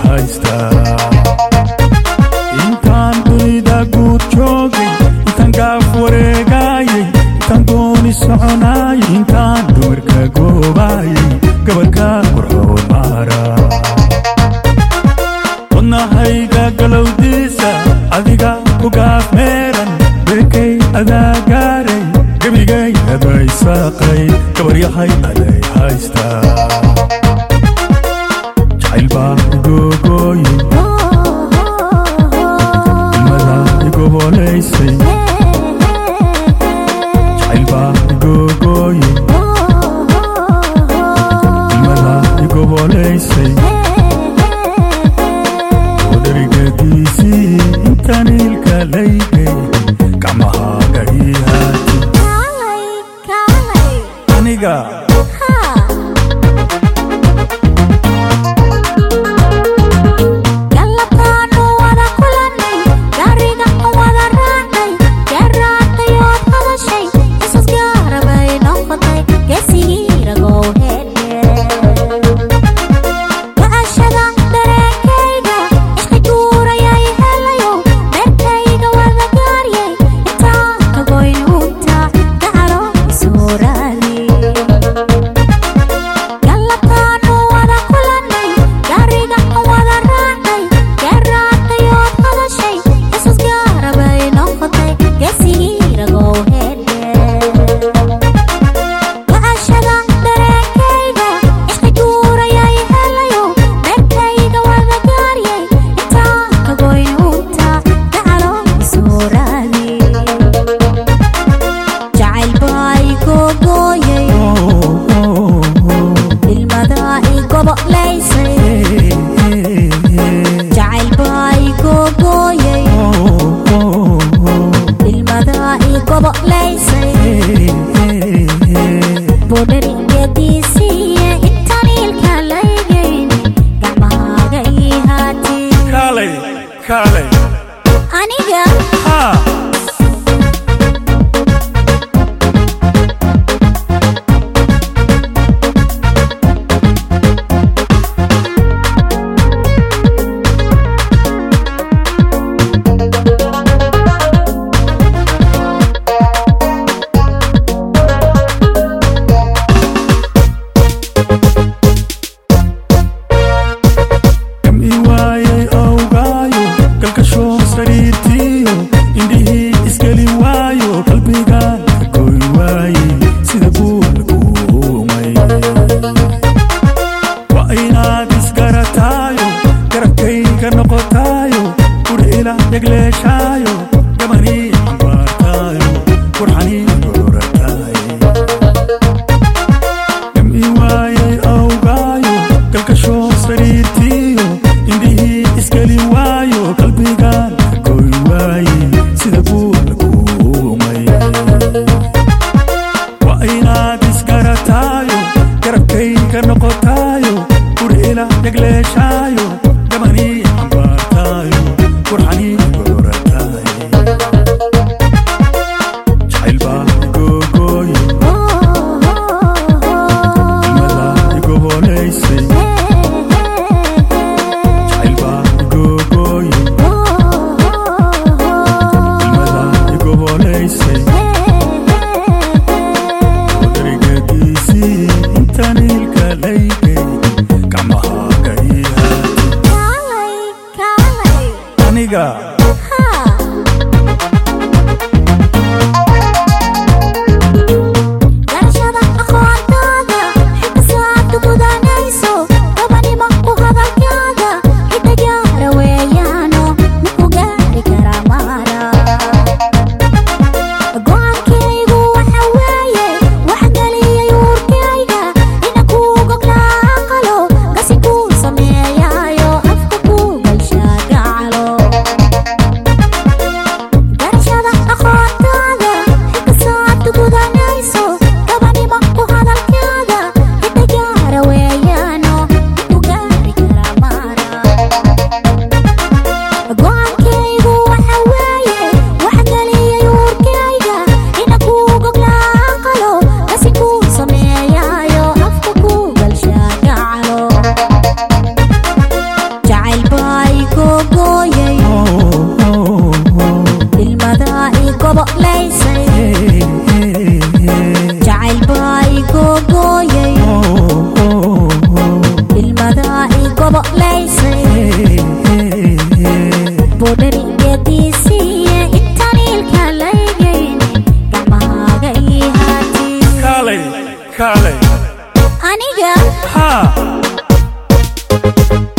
haysta intaan dunida guud joogay intaan gaaf wareegayay intaan dooni soconayay intaan dumarka goobayay gabarka qurxoon maara wadnahayga galowdiisa adiga ku gaaf meeran beekay adaa gaaray gebigay aday saaqay gabar yahay aday haysta jacayl gogoye ilmada igoboleysay jacayl gogoye ilmada igoboleysay odarigadiisii intaan ilka laygay gacmahaaga ii haati aniga Carly aniga يقلشايو قمري عبارتايو قرحاني قرورتاي كم إيواي أوغايو كالكشو سريرتيو إنديه إسكالي وايو قلبي قال كوي واي سيدبو لكومي وإينا ديسكارتايو كربكي كنقوتايو قرئيلا يقلشايو قمري عبارتايو قرحاني قرورتاي جعيل gogoye ilmada igoboleysay jacayl gogoye ilmada igoboleysay odarigadiisii intaan ilka laygay gacmahaaga ii haati aniga kaalay aniga ha